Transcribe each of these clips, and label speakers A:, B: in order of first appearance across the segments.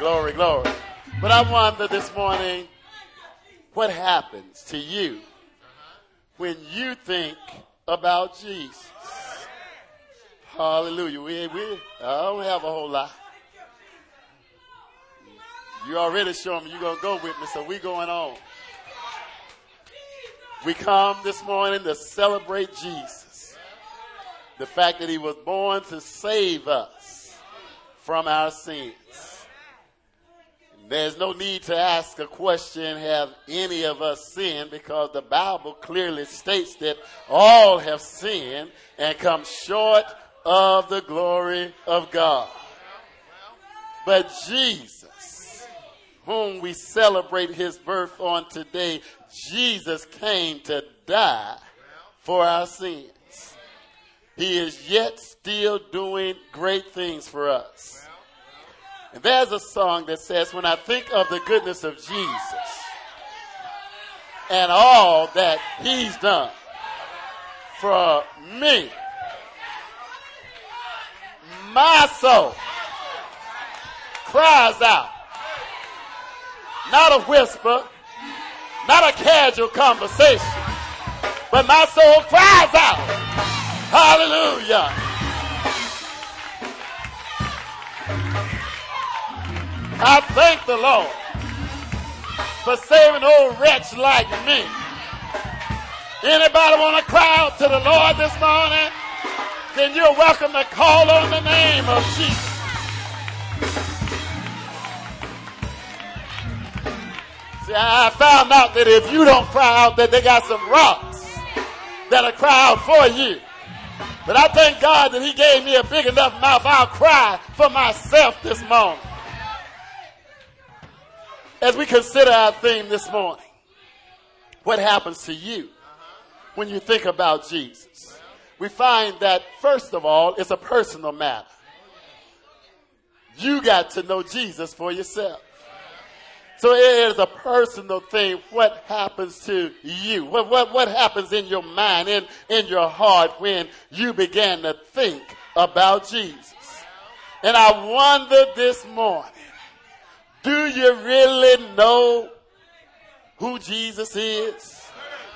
A: Glory, glory. But I wonder this morning, what happens to you when you think about Jesus? Hallelujah. I don't have a whole lot. You already showing me you're going to go with me, so we going on. We come this morning to celebrate Jesus. The fact that he was born to save us from our sins. There's no need to ask a question, have any of us sinned? Because the Bible clearly states that all have sinned and come short of the glory of God. But Jesus, whom we celebrate his birth on today, Jesus came to die for our sins. He is yet still doing great things for us. And there's a song that says, when I think of the goodness of Jesus and all that he's done for me, my soul cries out. Not a whisper, not a casual conversation, but my soul cries out. Hallelujah. I thank the Lord for saving an old wretch like me. Anybody want to cry out to the Lord this morning? Then you're welcome to call on the name of Jesus. See, I found out that if you don't cry out, that they got some rocks that'll cry out for you. But I thank God that he gave me a big enough mouth. I'll cry for myself this morning. As we consider our theme this morning, what happens to you when you think about Jesus? We find that, first of all, it's a personal matter. You got to know Jesus for yourself. So it is a personal thing. What happens to you? What happens in your mind, in your heart when you begin to think about Jesus? And I wonder this morning, do you really know who Jesus is?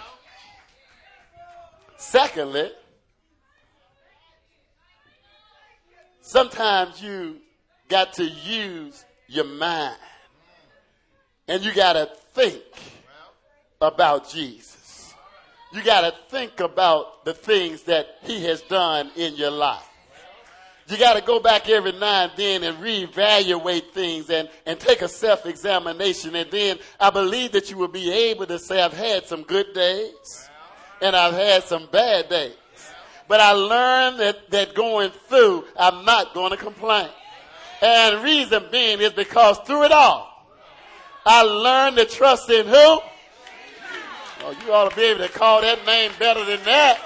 A: Secondly, sometimes you got to use your mind. And you got to think about Jesus. You got to think about the things that he has done in your life. You got to go back every now and then and reevaluate things and take a self-examination. And then I believe that you will be able to say, I've had some good days and I've had some bad days. But I learned that going through, I'm not going to complain. And the reason being is because through it all, I learned to trust in who? Oh, you ought to be able to call that name better than that.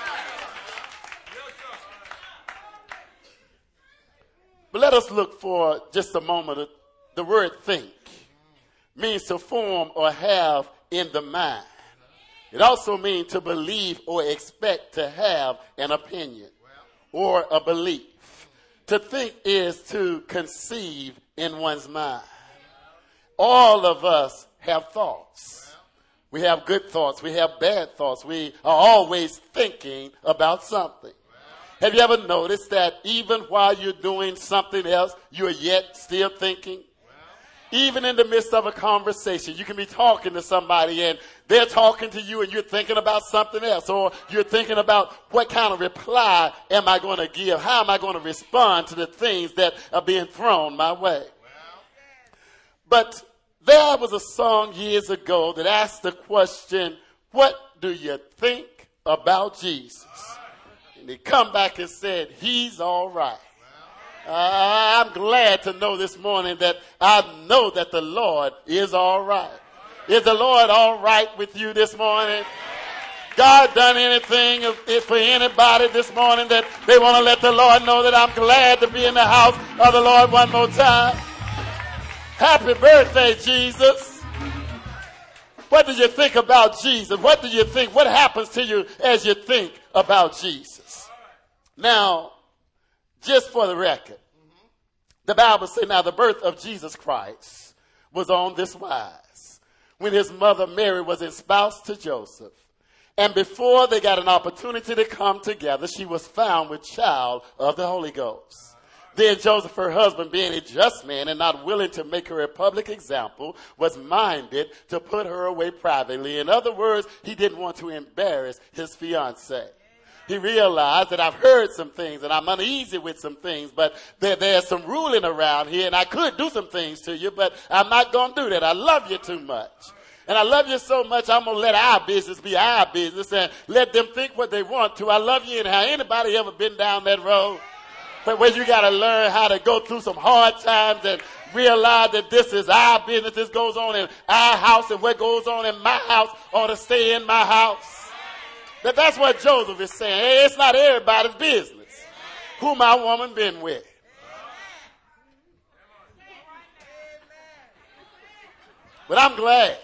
A: But let us look for just a moment. The word think means to form or have in the mind. It also means to believe or expect to have an opinion or a belief. To think is to conceive in one's mind. All of us have thoughts. We have good thoughts. We have bad thoughts. We are always thinking about something. Have you ever noticed that even while you're doing something else, you are yet still thinking? Even in the midst of a conversation, you can be talking to somebody and they're talking to you and you're thinking about something else, or you're thinking about what kind of reply am I going to give? How am I going to respond to the things that are being thrown my way? But there was a song years ago that asked the question, what do you think about Jesus? And they come back and said, he's all right. I'm glad to know this morning that I know that the Lord is all right. Is the Lord all right with you this morning? God done anything for anybody this morning that they want to let the Lord know that I'm glad to be in the house of the Lord one more time? Happy birthday, Jesus. What do you think about Jesus? What do you think? What happens to you as you think about Jesus? Now, just for the record, The Bible says, now the birth of Jesus Christ was on this wise. When his mother Mary was espoused to Joseph, and before they got an opportunity to come together, she was found with child of the Holy Ghost. Then Joseph, her husband, being a just man and not willing to make her a public example, was minded to put her away privately. In other words, he didn't want to embarrass his fiancée. He realized that I've heard some things and I'm uneasy with some things, but there's some ruling around here and I could do some things to you, but I'm not going to do that. I love you too much. And I love you so much, I'm going to let our business be our business and let them think what they want to. I love you anyhow. Anybody ever been down that road? But where you got to learn how to go through some hard times and realize that this is our business. This goes on in our house, and what goes on in my house ought to stay in my house. That's what Joseph is saying. Hey, it's not everybody's business who my woman been with. But I'm glad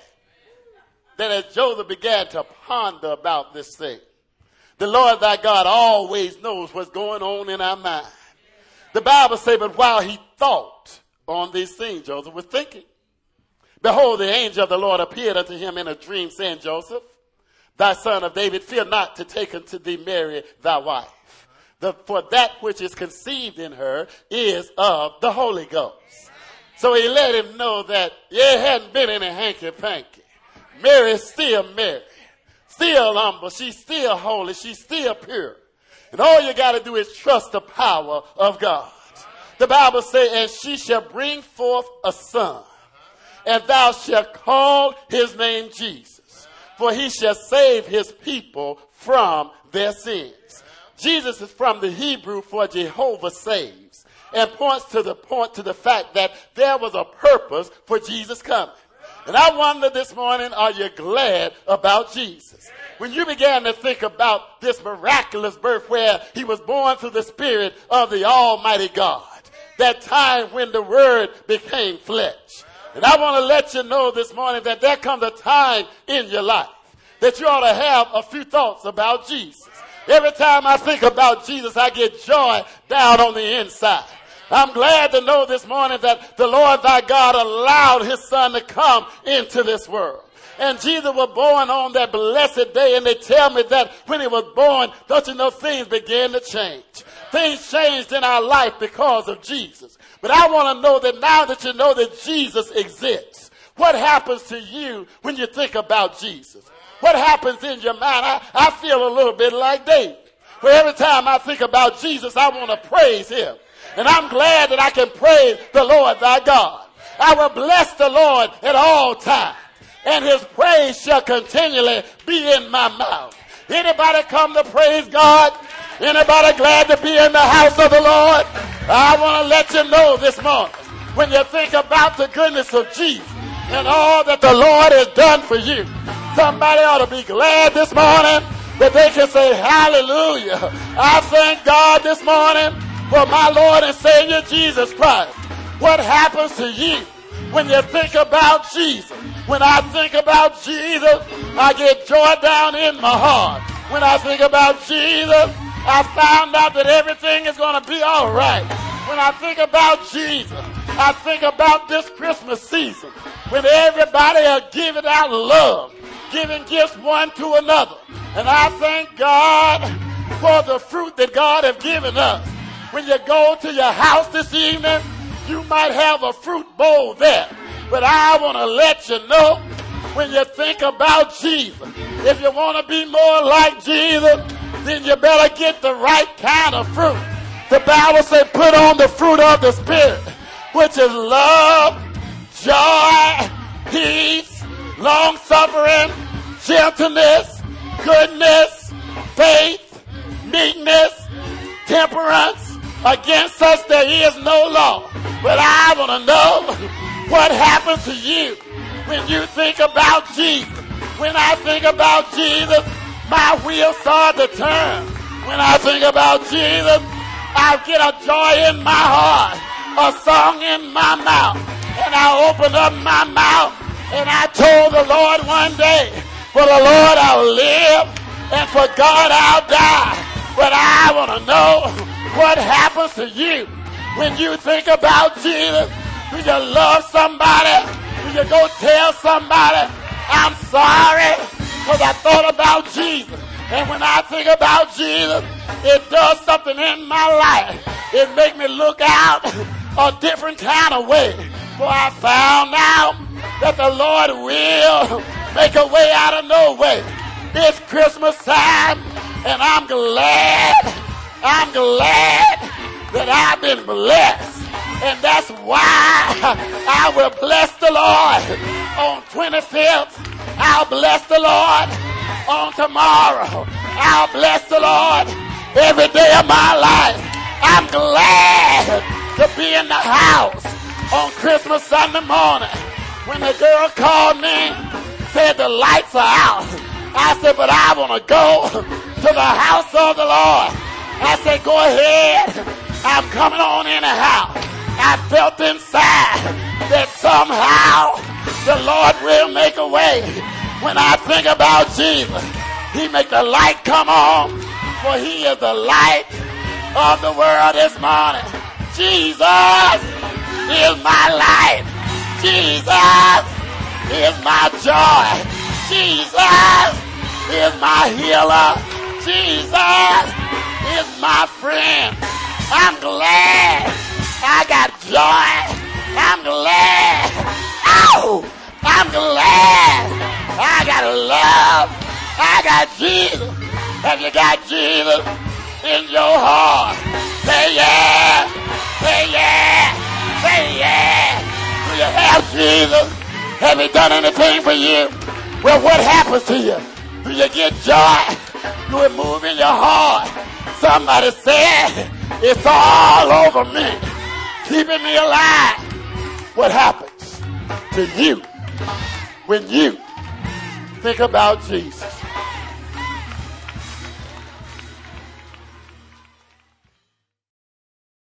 A: that as Joseph began to ponder about this thing, the Lord thy God always knows what's going on in our mind. The Bible says, but while he thought on these things, Joseph was thinking. Behold, the angel of the Lord appeared unto him in a dream, saying, Joseph, thy son of David, fear not to take unto thee Mary thy wife. For that which is conceived in her is of the Holy Ghost. So he let him know that it hadn't been any hanky-panky. Mary's still Mary. Still humble. She's still holy. She's still pure. And all you got to do is trust the power of God. The Bible says, and she shall bring forth a son, and thou shalt call his name Jesus, for he shall save his people from their sins. Jesus is from the Hebrew for Jehovah saves, and points to the fact that there was a purpose for Jesus coming. And I wonder this morning, are you glad about Jesus? When you began to think about this miraculous birth where he was born through the Spirit of the Almighty God, that time when the Word became flesh. And I want to let you know this morning that there comes a time in your life that you ought to have a few thoughts about Jesus. Every time I think about Jesus, I get joy down on the inside. I'm glad to know this morning that the Lord thy God allowed his son to come into this world. And Jesus was born on that blessed day, and they tell me that when he was born, don't you know, things began to change. Things changed in our life because of Jesus. But I want to know that now that you know that Jesus exists, what happens to you when you think about Jesus? What happens in your mind? I feel a little bit like David, where every time I think about Jesus, I want to praise him. And I'm glad that I can praise the Lord thy God. I will bless the Lord at all times, and his praise shall continually be in my mouth. Anybody come to praise God? Anybody glad to be in the house of the Lord? I want to let you know this morning, when you think about the goodness of Jesus and all that the Lord has done for you, somebody ought to be glad this morning that they can say hallelujah. I thank God this morning for my Lord and Savior Jesus Christ. What happens to you when you think about Jesus? When I think about Jesus, I get joy down in my heart. When I think about Jesus, I found out that everything is going to be all right. When I think about Jesus, I think about this Christmas season when everybody are giving out love, giving gifts one to another. And I thank God for the fruit that God has given us. When you go to your house this evening, you might have a fruit bowl there. But I want to let you know, when you think about Jesus, if you want to be more like Jesus, then you better get the right kind of fruit. The Bible says, put on the fruit of the Spirit, which is love, joy, peace, long-suffering, gentleness, goodness, faith, meekness, temperance. Against such there is no law. But I want to know, what happens to you when you think about Jesus? When I think about Jesus, my wheels start to turn. When I think about Jesus, I get a joy in my heart, a song in my mouth. And I open up my mouth, and I told the Lord one day, for the Lord I'll live, and for God I'll die. But I want to know, what happens to you When you think about Jesus, do you love somebody? Do you go tell somebody, I'm sorry, because I thought about Jesus? And when I think about Jesus, it does something in my life. It makes me look out a different kind of way. For I found out that the Lord will make a way out of no way. It's Christmas time, and I'm glad that I've been blessed. And that's why I will bless the Lord on 25th. I'll bless the Lord on tomorrow. I'll bless the Lord every day of my life. I'm glad to be in the house on Christmas Sunday morning. When the girl called me, said the lights are out, I said, but I want to go to the house of the Lord. I said, go ahead. I'm coming on in the house. I felt inside that somehow the Lord will make a way. When I think about Jesus, he make the light come on, for he is the light of the world this morning. Jesus is my light. Jesus is my joy. Jesus is my healer. Jesus is my friend. I'm glad I got joy. I'm glad. Oh, I'm glad I got love. I got Jesus. Have you got Jesus in your heart? Say yeah. Say yeah. Say yeah. Do you have Jesus? Have he done anything for you? Well, what happens to you? Do you get joy? Do it move in your heart? Somebody said, it's all over me, keeping me alive. What happens to you when you think about Jesus?